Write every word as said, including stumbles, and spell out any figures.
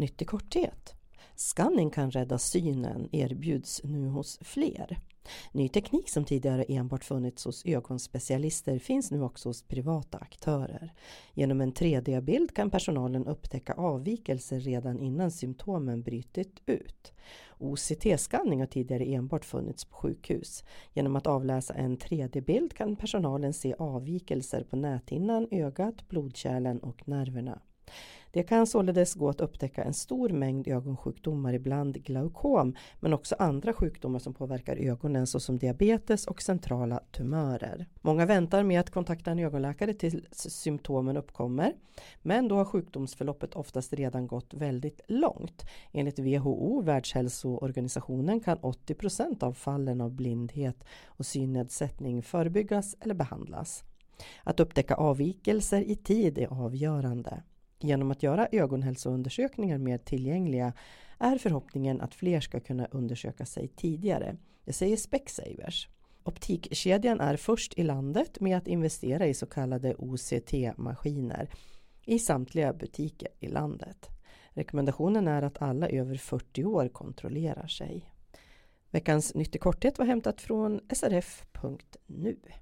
Nytt i korthet. Scanning kan rädda synen erbjuds nu hos fler. Ny teknik som tidigare enbart funnits hos ögonspecialister finns nu också hos privata aktörer. Genom en tre D-bild kan personalen upptäcka avvikelser redan innan symptomen brytit ut. O C T-scanning har tidigare enbart funnits på sjukhus. Genom att avläsa en tre D-bild kan personalen se avvikelser på näthinnan, ögat, blodkärlen och nerverna. Det kan således gå att upptäcka en stor mängd ögonsjukdomar, ibland glaukom, men också andra sjukdomar som påverkar ögonen såsom diabetes och centrala tumörer. Många väntar med att kontakta en ögonläkare tills symptomen uppkommer, men då har sjukdomsförloppet oftast redan gått väldigt långt. Enligt W H O, Världshälsoorganisationen, kan åttio procent av fallen av blindhet och synnedsättning förebyggas eller behandlas. Att upptäcka avvikelser i tid är avgörande. Genom att göra ögonhälsoundersökningar mer tillgängliga är förhoppningen att fler ska kunna undersöka sig tidigare. Det säger Specsavers. Optikkedjan är först i landet med att investera i så kallade O C T-maskiner i samtliga butiker i landet. Rekommendationen är att alla över fyrtio år kontrollerar sig. Veckans Nytt i korthet var hämtat från S R F punkt nu.